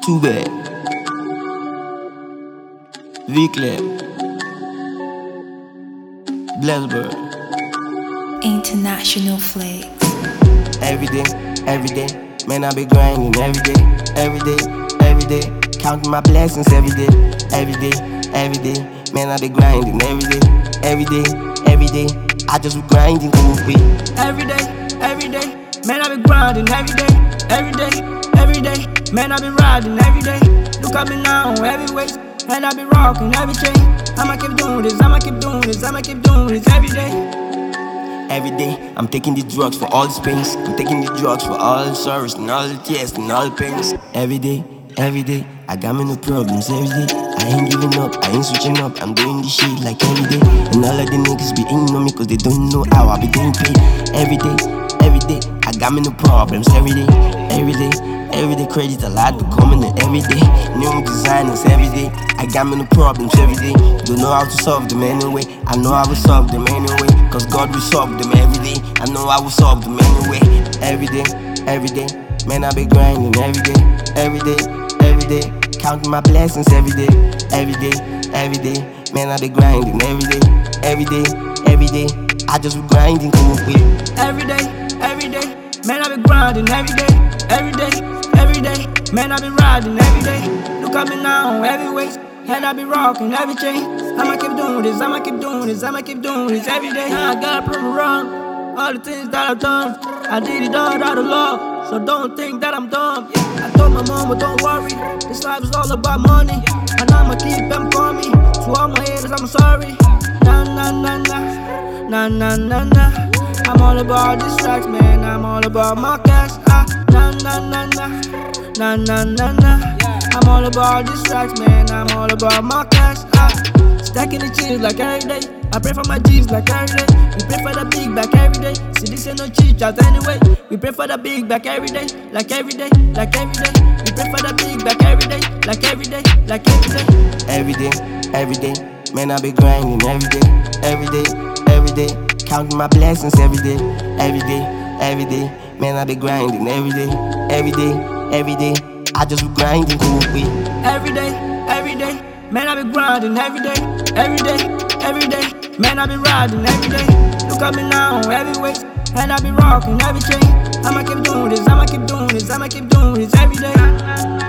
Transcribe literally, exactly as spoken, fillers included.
Too bad. V-Clip. Blessbird. International flex. Every day, every day, man, I be grinding every day, every day, every day, counting my blessings every day, every day, every day, man, I be grinding every day, every day, every day, I just be grinding to move it. Every day, every day, man, I be grinding every day, every day, every day, man, I be riding every day. Look at me now, heavyweight, and I be rocking every chain. I'ma keep doing this, I'ma keep doing this, I'ma keep doing this every day. Every day, I'm taking the drugs for all the pains. I'm taking the drugs for all the sorrows and all the tears and all the pains. Every day, every day, I got me no problems every day. I ain't giving up, I ain't switching up. I'm doing this shit like every day. And all of the niggas be hating on me cause they don't know how I be getting paid. Every day, every day, I got me no problems every day. Every day, every day, credit a lot to coming in every day. New designers every day. I got me no problems every day. Don't know how to solve them anyway. I know I will solve them anyway. Cause God will solve them every day. I know I will solve them anyway. Every day, every day, man, I be grinding every day, every day, every day, counting my blessings every day, every day, every day, man, I be grinding every day, every day, every day, I just be grinding to move it. Every day, every day, man, I be grinding every day, every day, every day, man, I be riding every day. Look at me now, heavyweight, and I be rocking every chain. I'ma keep doing this, I'ma keep doing this, I'ma keep doing this every day. I gotta prove it wrong. All the things that I've done, I did it all out of love. So don't think that I'm dumb. I told my mama, don't worry, this life is all about money. And I'ma keep them for me. To all my haters, I'm sorry. Nah, nah, nah, nah, nah, nah, nah, nah. I'm all about this tracks, man. I'm all about my cash. Ah, nah, nah, nah, nah, nah, nah, nah, nah. I'm all about this tracks, man. I'm all about my cash. Ah, stacking the cheese like every day. I pray for my G's like every day. We pray for the big back every day. See, this ain't no cheat out anyway. We pray for the big back every day, like every day, like every day. We pray for the big back every day, like every day, like every day. Every day, every day, man, I be grinding every day, every day, every day, counting my blessings every day, every day, every day, man, I be grinding every day, every day, every day, I just be grinding to move it. Every day, every day, man, I be grinding every day, every day, every day, man, I be riding every day. Look at me now, heavyweight, and I be rocking every chain. I'ma keep doing this, I'ma keep doing this, I'ma keep doing this every day.